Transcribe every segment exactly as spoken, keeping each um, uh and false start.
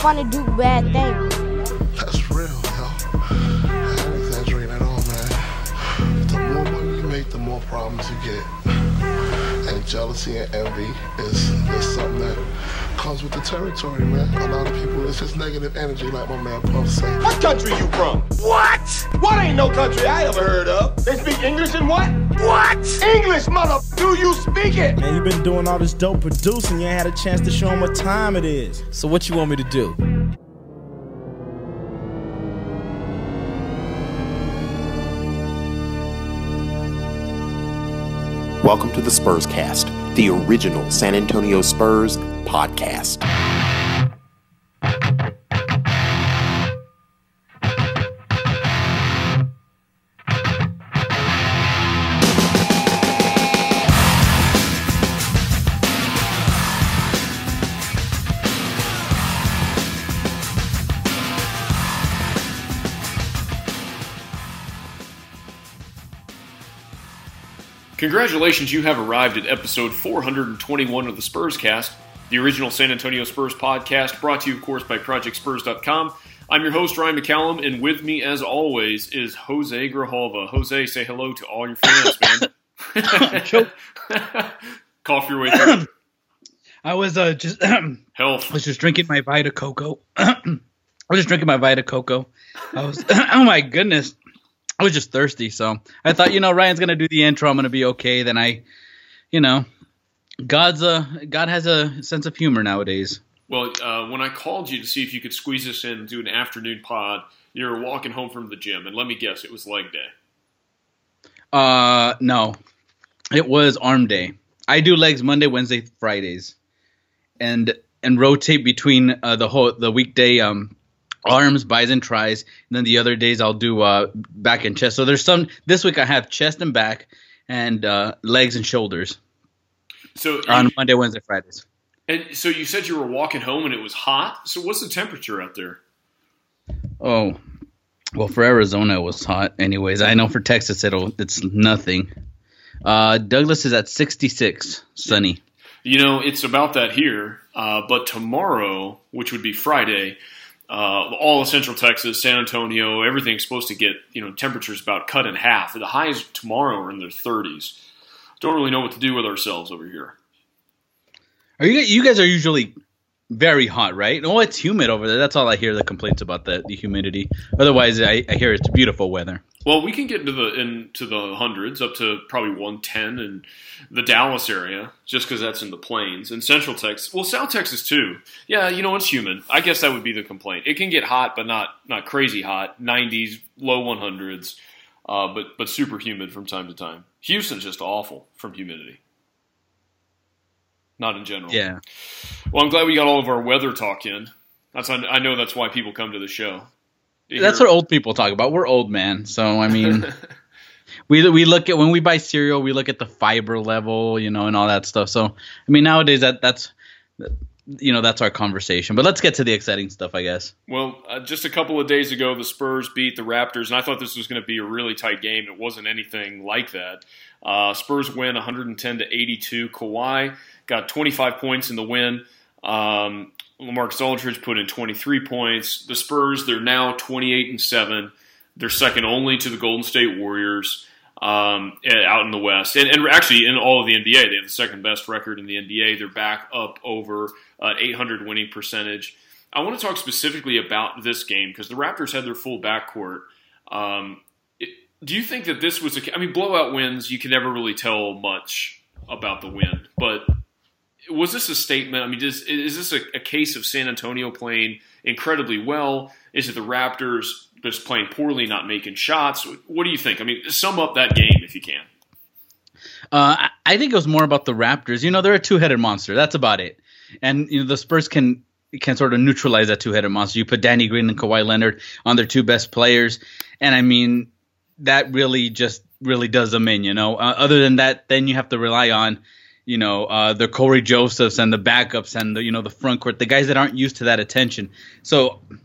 fun to do bad things. That's real, yo. I ain't exaggerating at all, man. The more money you make, the more problems you get. And jealousy and envy is, is something that comes with the territory, man. A lot of people, it's just negative energy, like my man Puff said. What country you from? What? What ain't no country I ever heard of? They speak English and what? What? English, mother. Do you speak it? Man, you been doing all this dope producing. You ain't had a chance to show them what time it is. So what you want me to do? Welcome to the Spurs Cast, the original San Antonio Spurs podcast. Congratulations, you have arrived at episode four hundred twenty-one of the Spurs Cast, the original San Antonio Spurs podcast, brought to you, of course, by Project Spurs dot com. I'm your host, Ryan McCallum, and with me, as always, is Jose Grijalva. Jose, say hello to all your fans, man. Cough your way through. I was uh, just Health. I was just drinking my Vita Coco. I was just drinking my Vita Coco. I was, oh my goodness. I was just thirsty, so I thought, you know, Ryan's gonna do the intro. I'm gonna be okay. Then I, you know, God's a God has a sense of humor nowadays. Well, uh, when I called you to see if you could squeeze us in and do an afternoon pod, you were walking home from the gym, and let me guess, it was leg day. Uh, no, it was arm day. I do legs Monday, Wednesday, Fridays, and and rotate between uh, the whole the weekday um. arms, bis, and tris, and then the other days I'll do uh, back and chest. So there's some – this week I have chest and back and uh, legs and shoulders So on you, Monday, Wednesday, Fridays. And so you said you were walking home and it was hot. So what's the temperature out there? Oh, well, for Arizona it was hot anyways. I know for Texas it'll it's nothing. Uh, Douglas is at sixty-six, sunny. You know, it's about that here, uh, but tomorrow, which would be Friday – Uh, all of Central Texas, San Antonio, everything's supposed to get, you know, temperatures about cut in half. The highs tomorrow are in their thirties. Don't really know what to do with ourselves over here. Are you you guys are usually very hot, right? Oh, it's humid over there. That's all I hear the complaints about the, the humidity. Otherwise, I, I hear it's beautiful weather. Well, we can get into the into the hundreds, up to probably one ten in the Dallas area, just because that's in the plains. And Central Texas, well, South Texas too. Yeah, you know, it's humid. I guess that would be the complaint. It can get hot, but not not crazy hot. nineties, low one hundreds, uh, but but super humid from time to time. Houston's just awful from humidity. Not in general. Yeah. Well, I'm glad we got all of our weather talk in. That's I know that's why people come to the show. That's what old people talk about. We're old, man. So, I mean, we we look at when we buy cereal, we look at the fiber level, you know, and all that stuff. So, I mean, nowadays that that's, you know, that's our conversation. But let's get to the exciting stuff, I guess. Well, uh, just a couple of days ago, the Spurs beat the Raptors, and I thought this was going to be a really tight game. It wasn't anything like that. Uh, Spurs win one ten to eighty-two. Kawhi got twenty-five points in the win. Um, LaMarcus Aldridge put in twenty-three points. The Spurs, they're now twenty-eight and seven. They're second only to the Golden State Warriors um, out in the West. And, and actually, in all of the N B A, they have the second best record in the N B A. They're back up over an eight hundred winning percentage. I want to talk specifically about this game because the Raptors had their full backcourt. Um, it, do you think that this was a – I mean, blowout wins, you can never really tell much about the win. But was this a statement? I mean, is, is this a, a case of San Antonio playing incredibly well? Is it the Raptors just playing poorly, not making shots? What do you think? I mean, sum up that game if you can. Uh, I think it was more about the Raptors. You know, they're a two-headed monster. That's about it. And, you know, the Spurs can can sort of neutralize that two-headed monster. You put Danny Green and Kawhi Leonard on their two best players. And, I mean, that really just really does them in, you know. Uh, other than that, then you have to rely on, you know, uh, the Corey Josephs and the backups and, the, you know, the front court, the guys that aren't used to that attention. So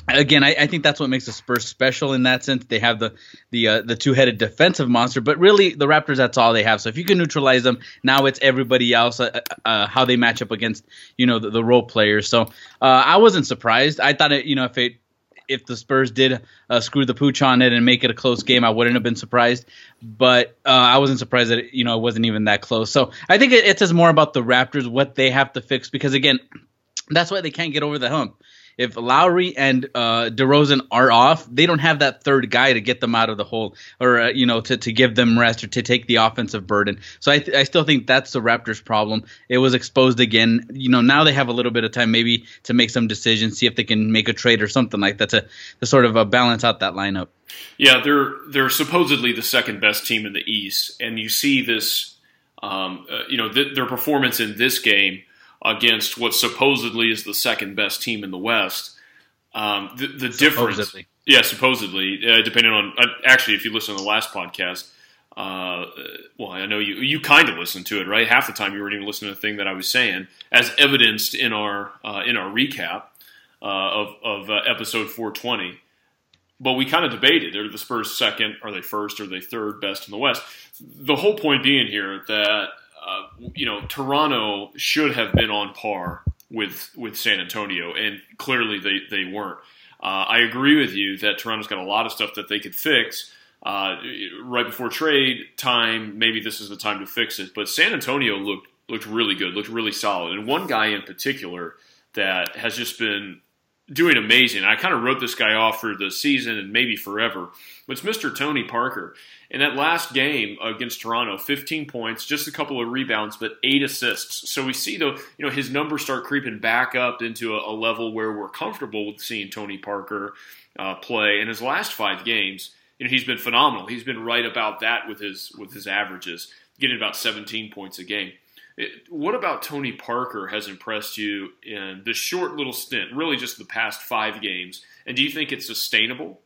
Again, I, I think that's what makes the Spurs special in that sense. They have the the uh, the two-headed defensive monster, but really the Raptors, that's all they have. So if you can neutralize them, now it's everybody else, uh, uh, how they match up against, you know, the, the role players. So uh, I wasn't surprised. I thought, it, you know, if it if the Spurs did uh, screw the pooch on it and make it a close game, I wouldn't have been surprised. But uh, I wasn't surprised that, it, you know, it wasn't even that close. So I think it, it says more about the Raptors, what they have to fix, because, again, that's why they can't get over the hump. If Lowry and uh, DeRozan are off, they don't have that third guy to get them out of the hole, or uh, you know, to, to give them rest or to take the offensive burden. So I, th- I still think that's the Raptors' problem. It was exposed again. You know, now they have a little bit of time maybe to make some decisions, see if they can make a trade or something like that to, to sort of uh, balance out that lineup. Yeah, they're they're supposedly the second best team in the East, and you see this, um, uh, you know, th- their performance in this game against what supposedly is the second best team in the West. Um, the the difference, yeah, supposedly, uh, depending on uh, actually, if you listen to the last podcast, uh, well, I know you you kind of listened to it, right? Half the time you weren't even listening to the thing that I was saying, as evidenced in our uh, in our recap uh, of of uh, episode four twenty. But we kind of debated: are the Spurs second? Are they first? Are they third best in the West? The whole point being here that. Uh, you know, Toronto should have been on par with with San Antonio, and clearly they, they weren't. Uh, I agree with you that Toronto's got a lot of stuff that they could fix. Uh, right before trade time, maybe this is the time to fix it. But San Antonio looked looked really good, looked really solid. And one guy in particular that has just been doing amazing. I kind of wrote this guy off for the season and maybe forever. But it's Mister Tony Parker. In that last game against Toronto, fifteen points, just a couple of rebounds, but eight assists. So we see, though, you know, his numbers start creeping back up into a, a level where we're comfortable with seeing Tony Parker uh, play. In his last five games, you know, he's been phenomenal. He's been right about that with his with his averages, getting about seventeen points a game. It, what about Tony Parker has impressed you in this short little stint, really just the past five games? And do you think it's sustainable?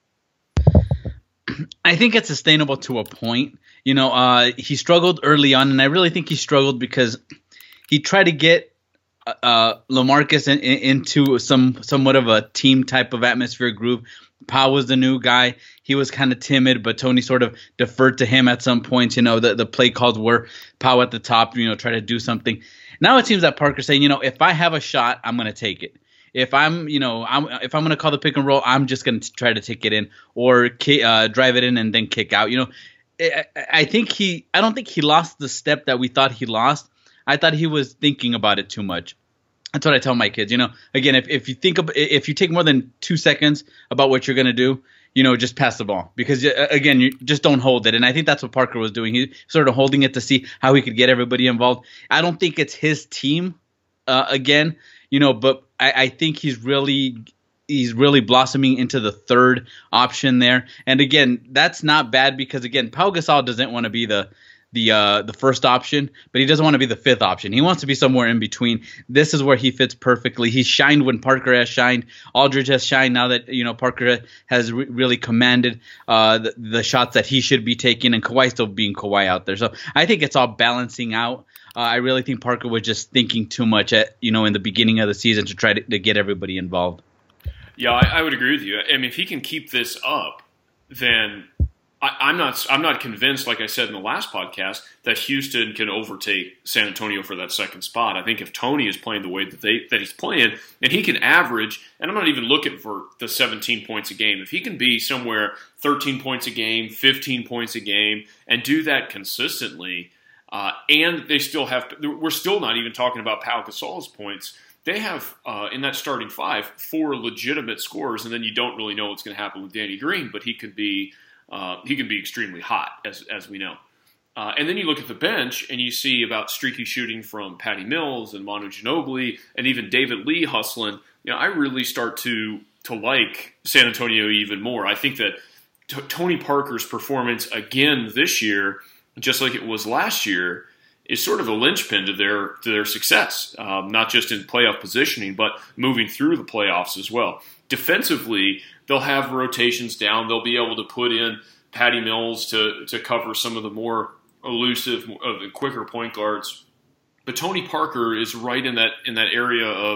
I think it's sustainable to a point. You know, uh, he struggled early on, and I really think he struggled because he tried to get uh, LaMarcus in, in, into some somewhat of a team type of atmosphere group. Pau was the new guy. He was kind of timid, but Tony sort of deferred to him at some points. You know, the, the play calls were Pau at the top, you know, try to do something. Now it seems that Parker's saying, you know, if I have a shot, I'm going to take it. If I'm, you know, I'm, if I'm going to call the pick and roll, I'm just going to try to take it in or uh, drive it in and then kick out. You know, I, I think he, I don't think he lost the step that we thought he lost. I thought he was thinking about it too much. That's what I tell my kids. You know, again, if, if you think of, if you take more than two seconds about what you're going to do, you know, just pass the ball because again, you just don't hold it. And I think that's what Parker was doing. He sort of holding it to see how he could get everybody involved. I don't think it's his team uh, again. You know, but I, I think he's really he's really blossoming into the third option there. And again, that's not bad because again, Pau Gasol doesn't want to be the the uh, the first option, but he doesn't want to be the fifth option. He wants to be somewhere in between. This is where he fits perfectly. He's shined when Parker has shined. Aldridge has shined now that you know Parker has re- really commanded uh, the, the shots that he should be taking, and Kawhi still being Kawhi out there. So I think it's all balancing out. Uh, I really think Parker was just thinking too much at you know in the beginning of the season to try to, to get everybody involved. Yeah, I, I would agree with you. I mean, if he can keep this up, then I, I'm not. I'm not convinced, like I said in the last podcast, that Houston can overtake San Antonio for that second spot. I think if Tony is playing the way that they that he's playing, and he can average, and I'm not even looking for the seventeen points a game. If he can be somewhere thirteen points a game, fifteen points a game, and do that consistently. Uh, and they still have – we're still not even talking about Pau Gasol's points. They have, uh, in that starting five, four legitimate scorers, and then you don't really know what's going to happen with Danny Green, but he can be uh, he can be extremely hot, as as we know. Uh, and then you look at the bench, and you see about streaky shooting from Patty Mills and Manu Ginobili and even David Lee hustling. You know, I really start to to like San Antonio even more. I think that t- Tony Parker's performance again this year – just like it was last year, is sort of a linchpin to their to their success, um, not just in playoff positioning, but moving through the playoffs as well. Defensively, they'll have rotations down. They'll be able to put in Patty Mills to to cover some of the more elusive, uh, quicker point guards. But Tony Parker is right in that in that area of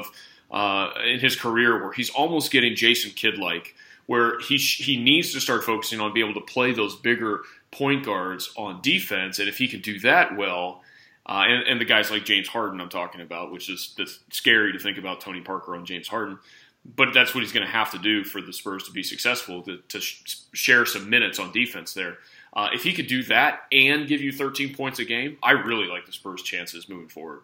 uh, in his career where he's almost getting Jason Kidd-like, where he sh- he needs to start focusing on being able to play those bigger point guards on defense. And if he can do that well, uh, and, and the guys like James Harden I'm talking about, which is that's scary to think about Tony Parker on James Harden, but that's what he's going to have to do for the Spurs to be successful, to, to sh- share some minutes on defense there. Uh, if he could do that and give you thirteen points a game, I really like the Spurs' chances moving forward.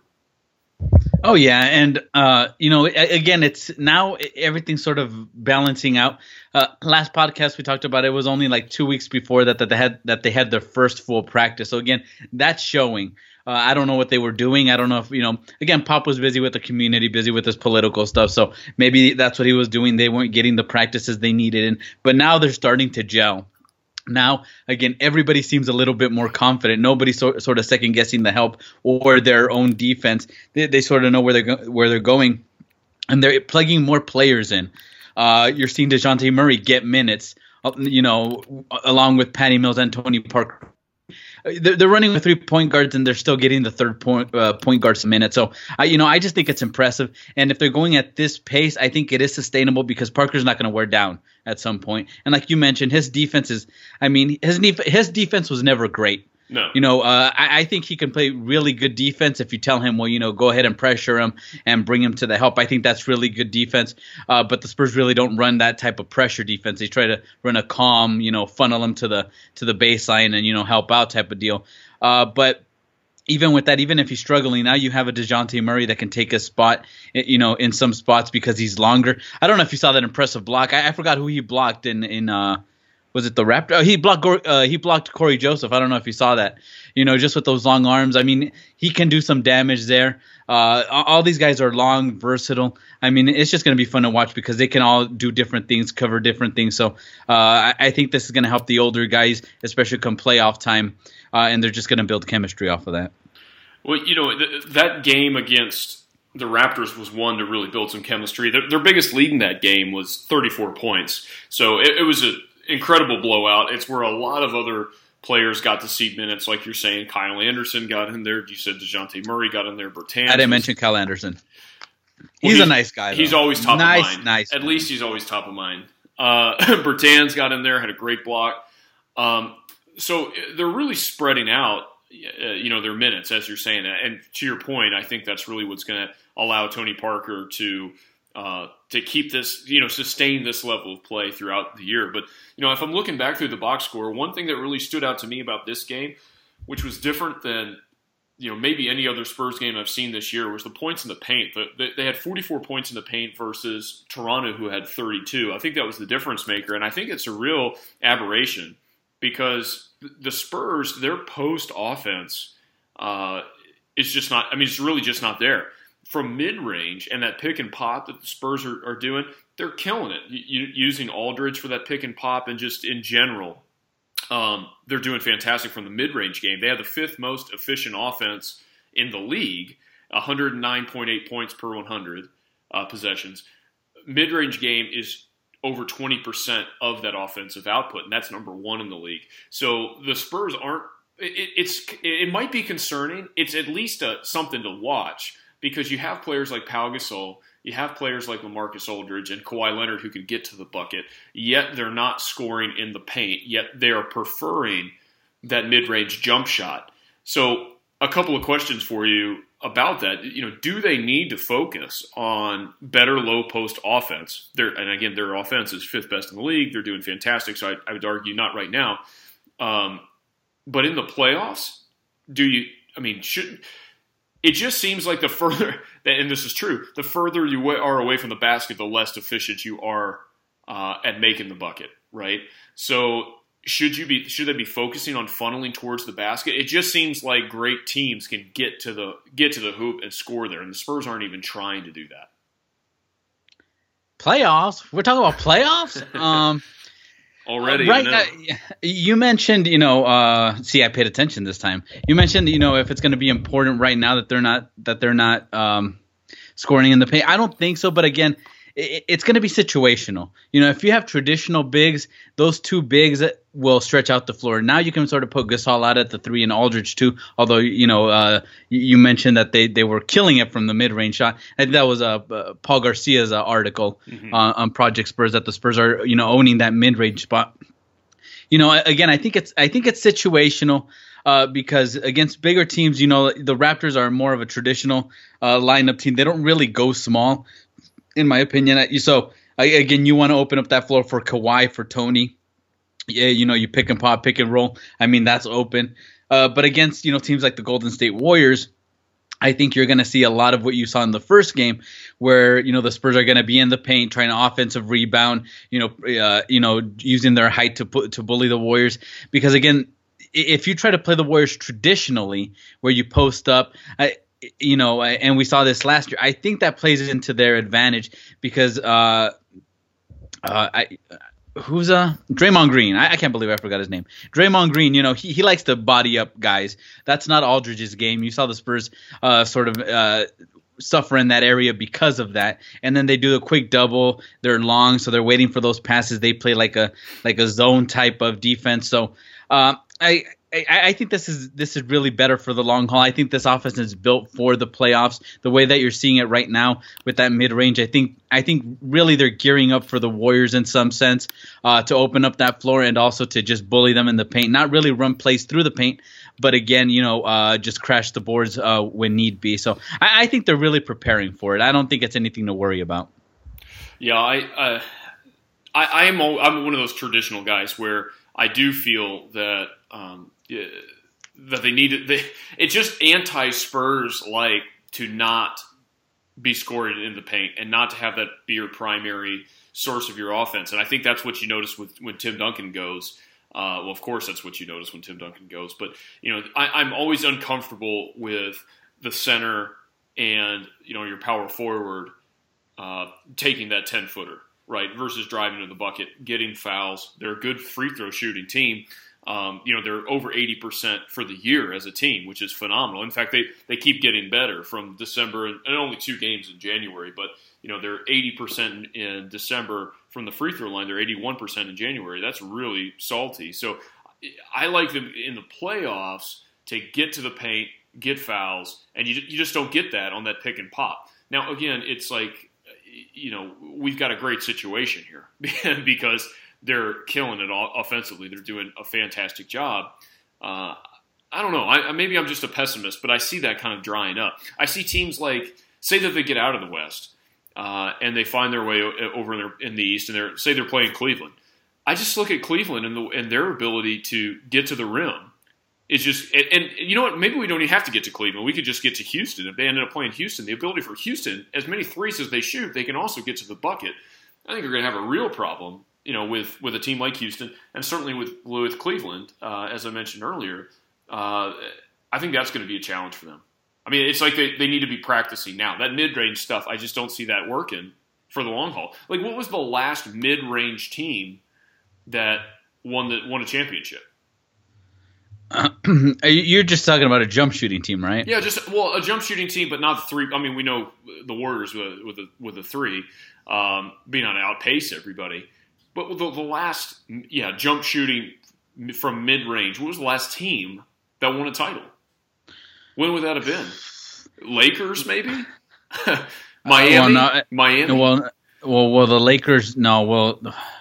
Oh yeah, and uh, you know, again, it's now everything's sort of balancing out. Uh, last podcast we talked about, it was only like two weeks before that that they had that they had their first full practice. So again, that's showing. Uh, I don't know what they were doing. I don't know if, you know, again, Pop was busy with the community, busy with his political stuff. So maybe that's what he was doing. They weren't getting the practices they needed in. But now they're starting to gel. Now, again, everybody seems a little bit more confident. Nobody's so, sort of second guessing the help or their own defense. They, they sort of know where they're go- where they're going, and they're plugging more players in. Uh, you're seeing DeJounte Murray get minutes, you know, along with Patty Mills and Tony Parker. They're, they're running with three point guards, and they're still getting the third point uh, point guards minutes. So, I, you know, I just think it's impressive. And if they're going at this pace, I think it is sustainable because Parker's not going to wear down at some point. And like you mentioned, his defense is, I mean, his his defense was never great. No. You know, uh, I, I think he can play really good defense if you tell him, well, you know, go ahead and pressure him and bring him to the help. I think that's really good defense. Uh, but the Spurs really don't run that type of pressure defense. They try to run a calm, you know, funnel him to the to the baseline and, you know, help out type of deal. Uh, but even with that, even if he's struggling, now you have a DeJounte Murray that can take a spot, you know, in some spots because he's longer. I don't know if you saw that impressive block. I, I forgot who he blocked in in. Uh, Was it the Raptor? Oh, he blocked. Uh, he blocked Corey Joseph. I don't know if you saw that. You know, just with those long arms. I mean, he can do some damage there. Uh, all these guys are long, versatile. I mean, it's just going to be fun to watch because they can all do different things, cover different things. So uh, I, I think this is going to help the older guys, especially come playoff time, uh, and they're just going to build chemistry off of that. Well, you know, th- that game against the Raptors was one to really build some chemistry. Their, their biggest lead in that game was thirty-four points. So it, it was a incredible blowout. It's where a lot of other players got to see minutes, like you're saying. Kyle Anderson got in there. You said DeJounte Murray got in there. Bertans. I didn't mention Kyle Anderson. Well, he's, he's a nice guy. Though. He's always top nice, of mind. Nice, At man. least he's always top of mind. Uh, Bertans got in there, had a great block. Um, so they're really spreading out, uh, you know, their minutes, as you're saying. And to your point, I think that's really what's going to allow Tony Parker to uh, to keep this, you know, sustain this level of play throughout the year. But, you know, if I'm looking back through the box score, one thing that really stood out to me about this game, which was different than, you know, maybe any other Spurs game I've seen this year, was the points in the paint. They had forty-four points in the paint versus Toronto, who had thirty-two. I think that was the difference maker, and I think it's a real aberration because the Spurs, their post offense uh, is just not, I mean, it's really just not there. From mid-range and that pick and pop that the Spurs are, are doing, they're killing it. You, using Aldridge for that pick and pop and just in general, um, they're doing fantastic from the mid-range game. They have the fifth most efficient offense in the league, one hundred nine point eight points per one hundred uh, possessions. Mid-range game is over twenty percent of that offensive output, and that's number one in the league. So the Spurs aren't it, – it's it might be concerning. It's at least a, something to watch. Because you have players like Pau Gasol, you have players like LaMarcus Aldridge and Kawhi Leonard who can get to the bucket, yet they're not scoring in the paint, yet they are preferring that mid-range jump shot. So a couple of questions for you about that. You know, do they need to focus on better low-post offense? They're, and again, their offense is fifth best in the league. They're doing fantastic, so I, I would argue not right now. Um, but in the playoffs, do you – I mean, should – it just seems like the further, and this is true, the further you are away from the basket, the less efficient you are uh, at making the bucket, right? So should you be should they be focusing on funneling towards the basket? It just seems like great teams can get to the get to the hoop and score there, and the Spurs aren't even trying to do that. Playoffs? We're talking about playoffs? um, Already, uh, right? I Uh, you mentioned, you know, uh, see, I paid attention this time. You mentioned, you know, if it's going to be important right now that they're not that they're not um, scoring in the paint. I don't think so, but again, it, it's going to be situational. You know, if you have traditional bigs, those two bigs will stretch out the floor. Now you can sort of put Gasol out at the three and Aldridge too. Although you know, uh, you mentioned that they, they were killing it from the mid range shot. I think that was uh, uh, Paul Garcia's uh, article mm-hmm. uh, on Project Spurs, that the Spurs are you know owning that mid range spot. You know, again, I think it's I think it's situational. Uh, because against bigger teams, you know, the Raptors are more of a traditional uh, lineup team. They don't really go small, in my opinion. So, again, you want to open up that floor for Kawhi, for Tony. Yeah, you know, you pick and pop, pick and roll. I mean, that's open. Uh, but against, you know, teams like the Golden State Warriors, I think you're going to see a lot of what you saw in the first game, where you know the Spurs are going to be in the paint, trying to offensive rebound. You know, uh, you know, using their height to pu- to bully the Warriors. Because again, if you try to play the Warriors traditionally, where you post up, I, you know, and we saw this last year, I think that plays into their advantage because uh, uh, I, who's uh Draymond Green? I, I can't believe I forgot his name. Draymond Green, you know, he, he likes to body up guys. That's not Aldridge's game. You saw the Spurs uh, sort of uh, suffer in that area because of that. And then they do a quick double. They're long, so they're waiting for those passes. They play like a like a zone type of defense. So. Uh, I, I I think this is this is really better for the long haul. I think this offense is built for the playoffs. The way that you're seeing it right now with that mid range, I think I think really they're gearing up for the Warriors in some sense uh, to open up that floor and also to just bully them in the paint. Not really run plays through the paint, but again, you know, uh, just crash the boards uh, when need be. So I, I think they're really preparing for it. I don't think it's anything to worry about. Yeah, I uh, I I'm I'm one of those traditional guys where I do feel that um, that they need it. They, it's just anti-Spurs like to not be scored in the paint and not to have that be your primary source of your offense. And I think that's what you notice with when Tim Duncan goes. Uh, well, of course, that's what you notice when Tim Duncan goes. But you know, I, I'm always uncomfortable with the center and you know your power forward uh, taking that ten footer. Right, versus driving to the bucket, getting fouls. They're a good free throw shooting team. Um, you know, they're over eighty percent for the year as a team, which is phenomenal. In fact, they, they keep getting better from December, and, and only two games in January. But, you know, they're eighty percent in December from the free throw line. They're eighty-one percent in January. That's really salty. So I like them in the playoffs to get to the paint, get fouls, and you, you just don't get that on that pick and pop. Now, again, it's like, you know, we've got a great situation here because they're killing it all offensively. They're doing a fantastic job. Uh, I don't know. I, maybe I'm just a pessimist, but I see that kind of drying up. I see teams like, say that they get out of the West uh, and they find their way over in, their, in the East, and they're say they're playing Cleveland. I just look at Cleveland and, the, and their ability to get to the rim. It's just, and, and you know what? Maybe we don't even have to get to Cleveland. We could just get to Houston. If they ended up playing Houston, the ability for Houston, as many threes as they shoot, they can also get to the bucket. I think we're going to have a real problem, you know, with, with a team like Houston, and certainly with with Cleveland, uh, as I mentioned earlier. Uh, I think that's going to be a challenge for them. I mean, it's like they, they need to be practicing now. That mid-range stuff, I just don't see that working for the long haul. Like, what was the last mid-range team that won the won a championship? Uh, you're just talking about a jump shooting team, right? Yeah, just well, a jump shooting team, but not the three. I mean, we know the Warriors with with the with the three um, being on to outpace everybody. But the, the last, yeah, jump shooting from mid range. What was the last team that won a title? When would that have been? Lakers, maybe. Miami. Uh, well, no, Miami. Well, well, well, the Lakers. No, well.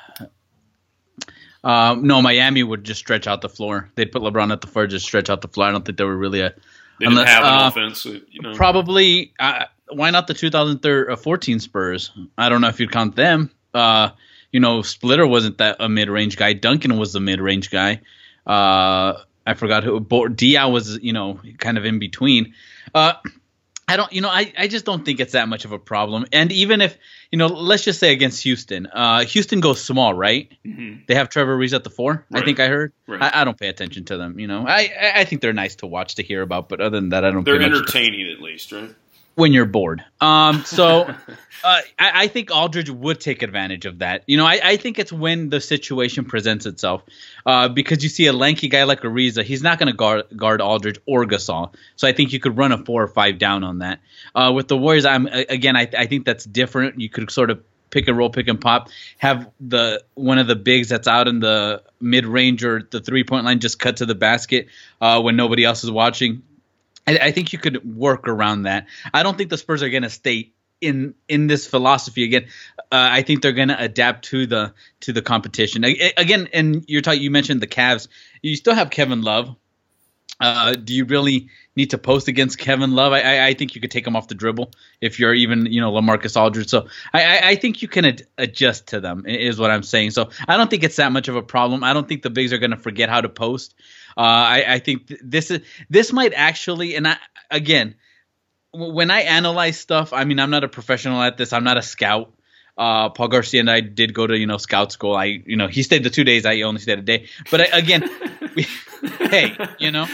Uh, no, Miami would just stretch out the floor. They'd put LeBron at the floor, just stretch out the floor. I don't think they were really a. They didn't unless, have an uh, offense. You know. Probably. Uh, why not the two thousand fourteen Spurs? I don't know if you'd count them. Uh, you know, Splitter wasn't that a mid-range guy. Duncan was the mid-range guy. Uh, I forgot who. Diaw was, you know, kind of in between. Uh, I don't, you know, I, I just don't think it's that much of a problem. And even if, you know, let's just say against Houston, uh, Houston goes small, right? Mm-hmm. They have Trevor Ariza at the four. Right. I think I heard. Right. I, I don't pay attention to them. You know, I I think they're nice to watch, to hear about, but other than that, I don't. They're pay entertaining at least, right? When you're bored. Um, so uh, I, I think Aldridge would take advantage of that. You know, I, I think it's when the situation presents itself. Uh, because you see a lanky guy like Ariza, he's not going to guard, guard Aldridge or Gasol. So I think you could run a four or five down on that. Uh, with the Warriors, I'm again, I, I think that's different. You could sort of pick and roll, pick and pop, have the one of the bigs that's out in the mid range or the three point line just cut to the basket uh, when nobody else is watching. I, I think you could work around that. I don't think the Spurs are going to stay in in this philosophy again. Uh, I think they're going to adapt to the to the competition I, again. And you're talking. You mentioned the Cavs. You still have Kevin Love. Uh, do you really need to post against Kevin Love? I, I, I think you could take him off the dribble if you're even, you know, LaMarcus Aldridge. So I, I, I think you can ad- adjust to them is what I'm saying. So I don't think it's that much of a problem. I don't think the bigs are going to forget how to post. Uh, I, I think th- this is this might actually, and I, again, w- when I analyze stuff, I mean, I'm not a professional at this. I'm not a scout. Uh, Paul Garcia and I did go to, you know, scout school. I, you know, he stayed the two days. I only stayed a day. But I, again, we, hey, you know,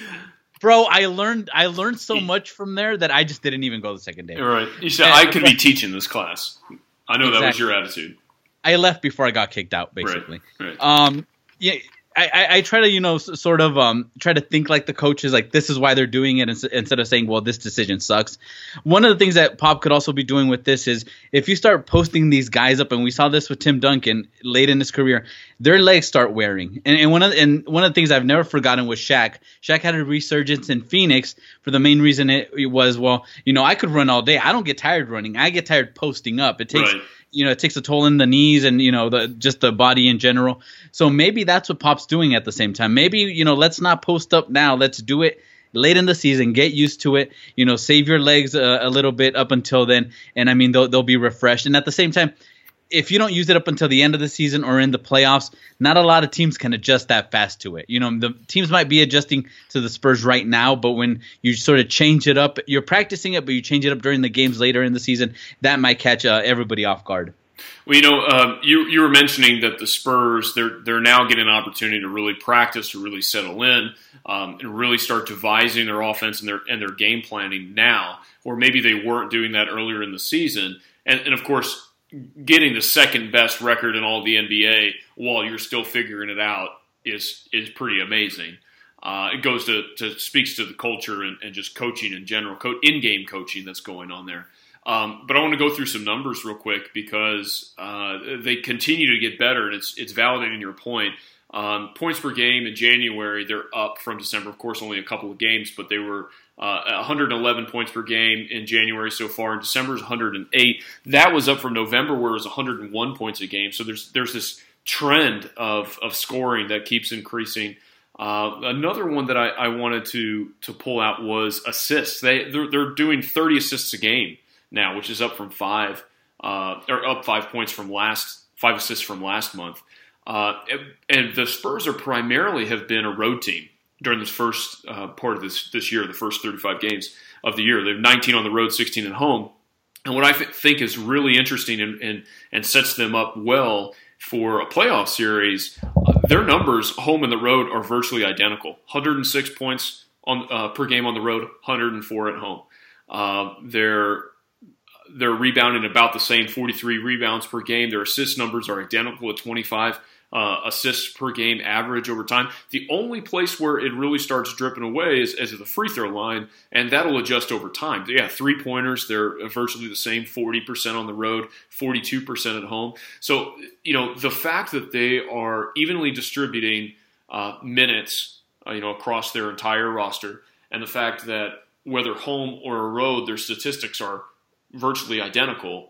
bro, I learned I learned so much from there that I just didn't even go the second day. Right. You said and, I could be teaching this class. I know exactly. That was your attitude. I left before I got kicked out, basically. Right. Right. Um. Yeah. I, I, I try to, you know, sort of um, try to think like the coaches, like this is why they're doing it instead of saying, well, this decision sucks. One of the things that Pop could also be doing with this is if you start posting these guys up, and we saw this with Tim Duncan late in his career, their legs start wearing. And, and one of the, and one of the things I've never forgotten was Shaq. Shaq had a resurgence in Phoenix for the main reason it, it was, well, you know, I could run all day. I don't get tired running. I get tired posting up. It takes right. You know, it takes a toll in the knees and, you know, the just the body in general. So maybe that's what Pop's doing at the same time. Maybe, you know, let's not post up now. Let's do it late in the season. Get used to it. You know, save your legs a, a little bit up until then. And, I mean, they'll, they'll be refreshed. And at the same time, if you don't use it up until the end of the season or in the playoffs, not a lot of teams can adjust that fast to it. You know, the teams might be adjusting to the Spurs right now, but when you sort of change it up, you're practicing it, but you change it up during the games later in the season, that might catch uh, everybody off guard. Well, you know, um, you you were mentioning that the Spurs, they're they're now getting an opportunity to really practice, to really settle in, um, and really start devising their offense and their and their game planning now, or maybe they weren't doing that earlier in the season. And, and of course, getting the second best record in all of the N B A while you're still figuring it out is is pretty amazing. Uh, it goes to, to speaks to the culture and, and just coaching in general, co- in-game coaching that's going on there. Um, but I want to go through some numbers real quick because uh, they continue to get better, and it's it's validating your point. Um, points per game in January, they're up from December. Of course, only a couple of games, but they were uh, one hundred eleven points per game in January so far. In December is one hundred eight. That was up from November, where it was one hundred one points a game. So there's there's this trend of of scoring that keeps increasing. Uh, another one that I, I wanted to to pull out was assists. They they're, they're doing thirty assists a game now, which is up from five, uh, or up five points from last, five assists from last month. Uh, and the Spurs are primarily have been a road team during this first uh, part of this this year, the first thirty-five games of the year. They have nineteen on the road, sixteen at home. And what I th- think is really interesting and, and, and sets them up well for a playoff series, uh, their numbers home and the road are virtually identical. one hundred six points on uh, per game on the road, one hundred four at home. Uh, they're They're rebounding about the same, forty-three rebounds per game. Their assist numbers are identical at twenty-five uh, assists per game average over time. The only place where it really starts dripping away is, is at the free throw line, and that'll adjust over time. Yeah, three-pointers, they're virtually the same, forty percent on the road, forty-two percent at home. So, you know, the fact that they are evenly distributing uh, minutes, uh, you know, across their entire roster, and the fact that whether home or a road, their statistics are virtually identical,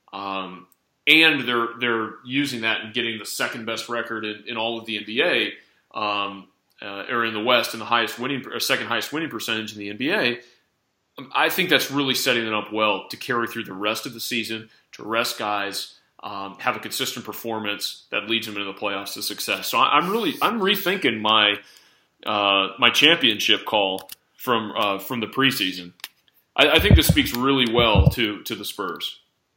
um, and they're they're using that and getting the second best record in, in all of the N B A, um, uh, or in the West, and the highest winning or second highest winning percentage in the N B A. I think that's really setting them up well to carry through the rest of the season, to rest guys, um, have a consistent performance that leads them into the playoffs to success. So I'm really I'm rethinking my uh, my championship call from uh, from the preseason. I, I think this speaks really well to, to the Spurs.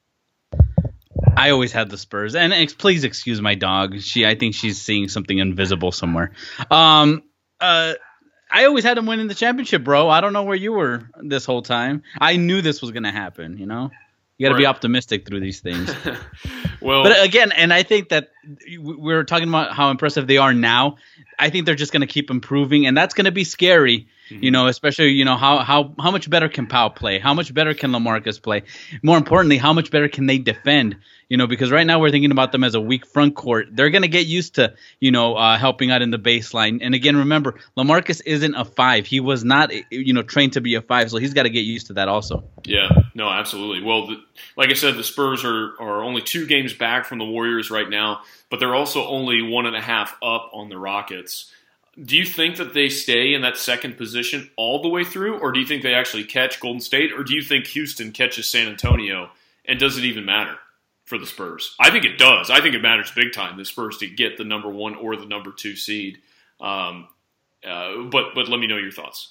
I always had the Spurs, and ex- please excuse my dog. She, I think she's seeing something invisible somewhere. Um, uh, I always had them winning the championship, bro. I don't know where you were this whole time. I knew this was going to happen. You know, you got to right. be optimistic through these things. Well, but again, and I think that we're talking about how impressive they are now. I think they're just going to keep improving, and that's going to be scary. Mm-hmm. You know, especially, you know, how, how, how much better can Powell play? How much better can LaMarcus play? More importantly, how much better can they defend? You know, because right now we're thinking about them as a weak front court. They're going to get used to, you know, uh, helping out in the baseline. And again, remember, LaMarcus isn't a five. He was not, you know, trained to be a five, so he's got to get used to that also. Yeah, no, absolutely. Well, the, like I said, the Spurs are, are only two games back from the Warriors right now, but they're also only one and a half up on the Rockets. Do you think that they stay in that second position all the way through, or do you think they actually catch Golden State, or do you think Houston catches San Antonio, and does it even matter for the Spurs? I think it does. I think it matters big time, the Spurs to get the number one or the number two seed. Um, uh, but but let me know your thoughts.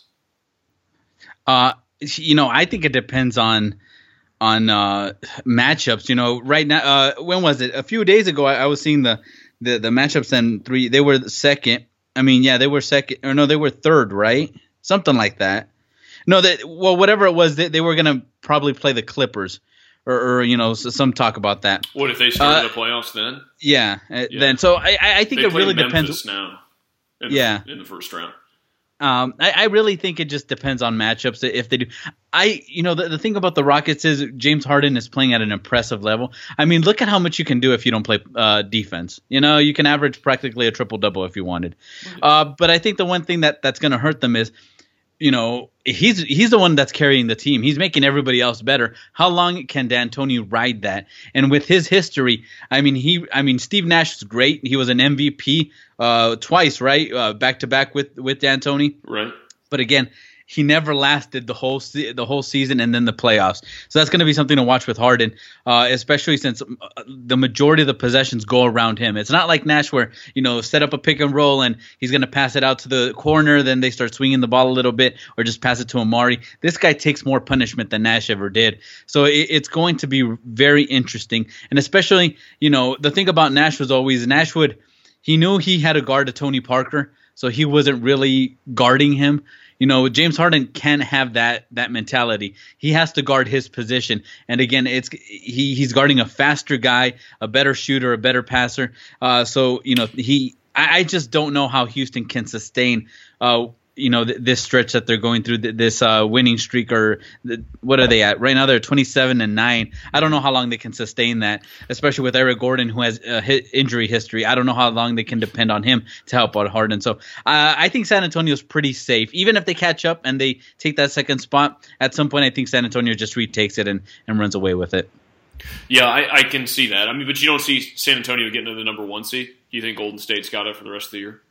Uh, you know, I think it depends on on uh, matchups. You know, right now, uh, when was it? A few days ago, I, I was seeing the, the the matchups, and three they were the second. I mean, yeah, they were second, or no, they were third, right? Something like that. No, that well, whatever it was, they, they were going to probably play the Clippers, or, or you know, so some talk about that. What if they started uh, the playoffs then? Yeah, yeah, then so I I think they it really Memphis depends. Now, in yeah, the, in the first round. Um, I, I really think it just depends on matchups if they do. I, you know, the, the thing about the Rockets is James Harden is playing at an impressive level. I mean, look at how much you can do if you don't play uh, defense. You know, you can average practically a triple double if you wanted. Uh, but I think the one thing that that's going to hurt them is, you know, he's he's the one that's carrying the team. He's making everybody else better. How long can D'Antoni ride that? And with his history, I mean, he, I mean, Steve Nash is great. He was an M V P uh, twice, right, uh, back to back with with D'Antoni. Right. But again, he never lasted the whole se- the whole season and then the playoffs. So that's going to be something to watch with Harden, uh, especially since the majority of the possessions go around him. It's not like Nash where, you know, set up a pick and roll and he's going to pass it out to the corner, then they start swinging the ball a little bit, or just pass it to Amari. This guy takes more punishment than Nash ever did. So it, it's going to be very interesting. And especially, you know, the thing about Nash was always Nash would – he knew he had to guard a Tony Parker, so he wasn't really guarding him. You know, James Harden can't have that that mentality. He has to guard his position. And again, it's he he's guarding a faster guy, a better shooter, a better passer. Uh, so, you know, he I, I just don't know how Houston can sustain uh, you know, th- this stretch that they're going through, th- this uh, winning streak, or th- what are they at right now? They're twenty-seven and nine. I don't know how long they can sustain that, especially with Eric Gordon, who has a hit injury history. I don't know how long they can depend on him to help out Harden. So uh, I think San Antonio's pretty safe. Even if they catch up and they take that second spot, at some point I think San Antonio just retakes it and, and runs away with it. Yeah, I, I can see that. I mean, but you don't see San Antonio getting to the number one seed? Do you think Golden State's got it for the rest of the year?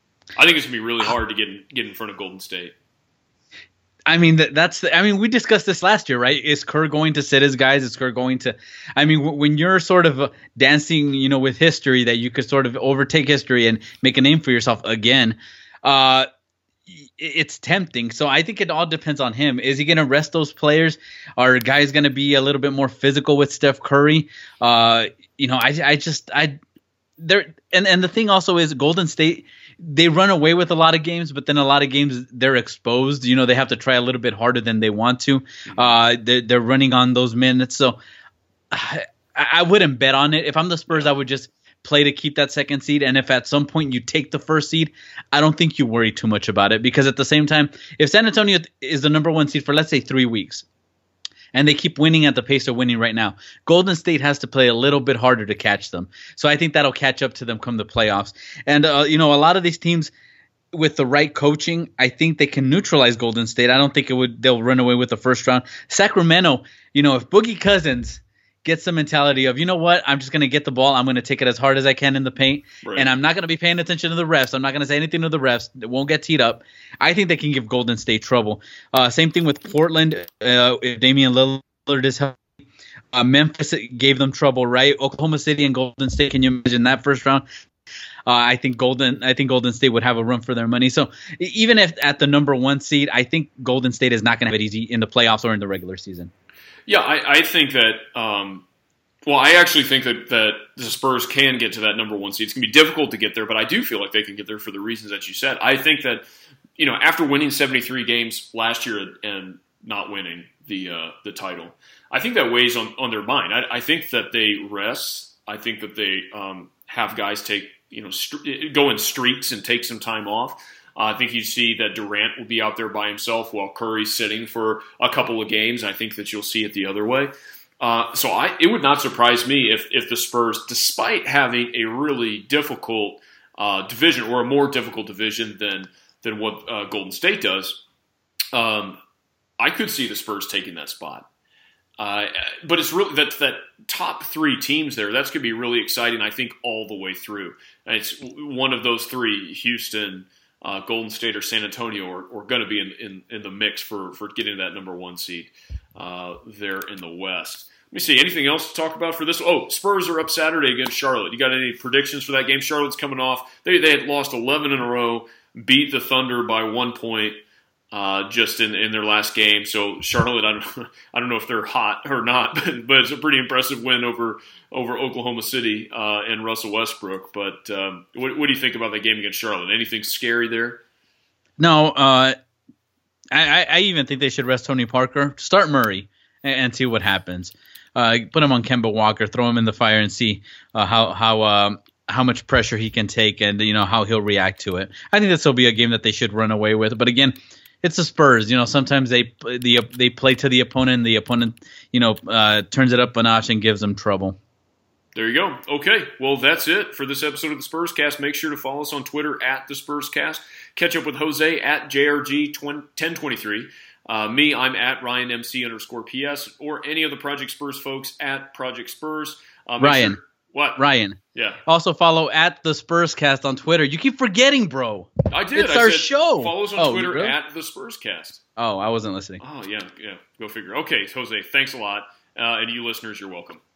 I think it's gonna be really hard to get in, get in front of Golden State. I mean, that, that's the, I mean, we discussed this last year, right? Is Kerr going to sit his guys? Is Kerr going to? I mean, w- when you're sort of dancing, you know, with history, that you could sort of overtake history and make a name for yourself again, uh, it's tempting. So I think it all depends on him. Is he going to rest those players? Are guys going to be a little bit more physical with Steph Curry? Uh, you know, I, I just, I, there, and and the thing also is Golden State. They run away with a lot of games, but then a lot of games they're exposed. You know, they have to try a little bit harder than they want to. Uh, they're, they're running on those minutes. So I, I wouldn't bet on it. If I'm the Spurs, I would just play to keep that second seed. And if at some point you take the first seed, I don't think you worry too much about it. Because at the same time, if San Antonio is the number one seed for, let's say, three weeks, and they keep winning at the pace they're winning right now, Golden State has to play a little bit harder to catch them. So I think that'll catch up to them come the playoffs. And, uh, you know, a lot of these teams with the right coaching, I think they can neutralize Golden State. I don't think it would they'll run away with the first round. Sacramento, you know, if Boogie Cousins gets the mentality of, you know what, I'm just going to get the ball, I'm going to take it as hard as I can in the paint, right, and I'm not going to be paying attention to the refs. I'm not going to say anything to the refs. It won't get teed up. I think they can give Golden State trouble. Uh, same thing with Portland. Uh, if Damian Lillard is healthy. Uh, Memphis gave them trouble, right? Oklahoma City and Golden State. Can you imagine that first round? Uh, I think Golden. I think Golden State would have a run for their money. So even if at the number one seed, I think Golden State is not going to have it easy in the playoffs or in the regular season. Yeah, I, I think that. Um, well, I actually think that, that the Spurs can get to that number one seed. It's going to be difficult to get there, but I do feel like they can get there for the reasons that you said. I think that, you know, after winning seventy-three games last year and not winning the uh, the title, I think that weighs on, on their mind. I, I think that they rest. I think that they um, have guys take, you know, st- go in streaks and take some time off. Uh, I think you see that Durant will be out there by himself while Curry's sitting for a couple of games. I think that you'll see it the other way. Uh, so I, it would not surprise me if, if the Spurs, despite having a really difficult uh, division or a more difficult division than than what uh, Golden State does, um, I could see the Spurs taking that spot. Uh, but it's really that that top three teams there. That's going to be really exciting. I think all the way through. And it's one of those three: Houston, uh, Golden State, or San Antonio, are, are going to be in, in, in the mix for for getting that number one seed uh, there in the West. Let me see. Anything else to talk about for this? Oh, Spurs are up Saturday against Charlotte. You got any predictions for that game? Charlotte's coming off. They they had lost eleven in a row, beat the Thunder by one point. Uh, just in, in their last game. So Charlotte, I don't, I don't know if they're hot or not, but, but it's a pretty impressive win over over Oklahoma City uh, and Russell Westbrook. But um, what, what do you think about that game against Charlotte? Anything scary there? No, uh, I, I even think they should rest Tony Parker, start Murray, and, and see what happens. Uh, put him on Kemba Walker, throw him in the fire, and see uh, how how um, how much pressure he can take, and you know how he'll react to it. I think this will be a game that they should run away with. But again, it's the Spurs. You know, sometimes they the they play to the opponent. The opponent, you know, uh, turns it up a notch and gives them trouble. There you go. Okay, well, that's it for this episode of the Spurs Cast. Make sure to follow us on Twitter at the Spurs Cast. Catch up with Jose at J R G ten twenty-three. Uh, me, I'm at Ryan M C underscore P S, or any of the Project Spurs folks at Project Spurs. Uh, Ryan. Sure, what? Ryan. Yeah. Also follow at the Spurs Cast on Twitter. You keep forgetting, bro. I did. It's I our said, show. Follow us on oh, Twitter really? at the Spurs Cast. Oh, I wasn't listening. Oh, yeah, yeah. Go figure. Okay, Jose, thanks a lot. Uh, and you listeners, you're welcome.